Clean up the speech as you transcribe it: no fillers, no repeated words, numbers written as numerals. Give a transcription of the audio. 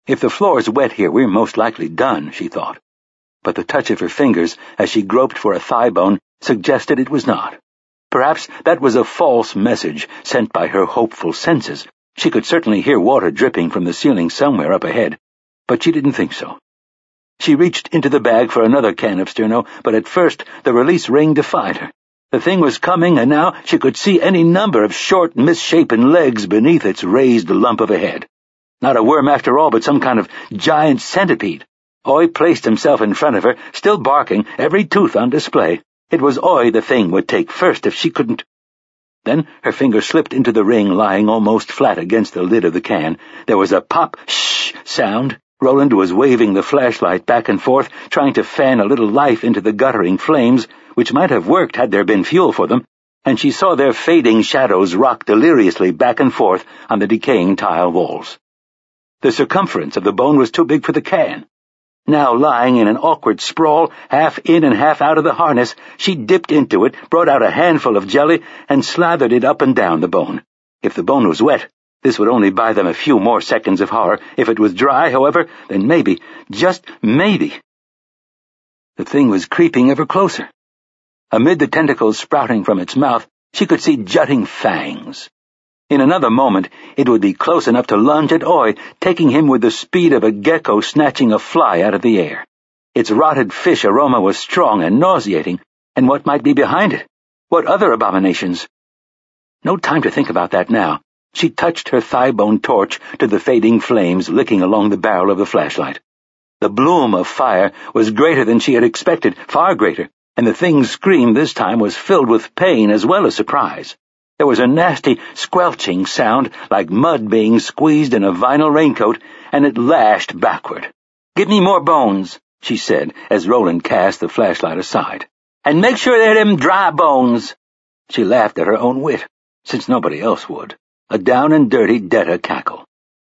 If the floor's wet here, we're most likely done, she thought. But the touch of her fingers as she groped for a thigh bone suggested it was not. Perhaps that was a false message sent by her hopeful senses. She could certainly hear water dripping from the ceiling somewhere up ahead, but she didn't think so. She reached into the bag for another can of sterno, but at first the release ring defied her. The thing was coming, and now she could see any number of short, misshapen legs beneath its raised lump of a head. Not a worm after all, but some kind of giant centipede. Oi placed himself in front of her, still barking, every tooth on display. It was Oi the thing would take first if she couldn't. Then her finger slipped into the ring lying almost flat against the lid of the can. There was a pop, shh sound. Roland was waving the flashlight back and forth, trying to fan a little life into the guttering flames, which might have worked had there been fuel for them, and she saw their fading shadows rock deliriously back and forth on the decaying tile walls. The circumference of the bone was too big for the can. Now lying in an awkward sprawl, half in and half out of the harness, she dipped into it, brought out a handful of jelly, and slathered it up and down the bone. If the bone was wet, this would only buy them a few more seconds of horror. If it was dry, however, then maybe, just maybe. The thing was creeping ever closer. Amid the tentacles sprouting from its mouth, she could see jutting fangs. In another moment, it would be close enough to lunge at Oi, taking him with the speed of a gecko snatching a fly out of the air. Its rotted fish aroma was strong and nauseating, and what might be behind it? What other abominations? No time to think about that now. She touched her thigh-bone torch to the fading flames licking along the barrel of the flashlight. The bloom of fire was greater than she had expected, far greater, and the thing's scream this time was filled with pain as well as surprise. There was a nasty, squelching sound like mud being squeezed in a vinyl raincoat, and it lashed backward. "Give me more bones," she said as Roland cast the flashlight aside. "And make sure they're them dry bones." She laughed at her own wit, since nobody else would. A down-and-dirty Detta cackle.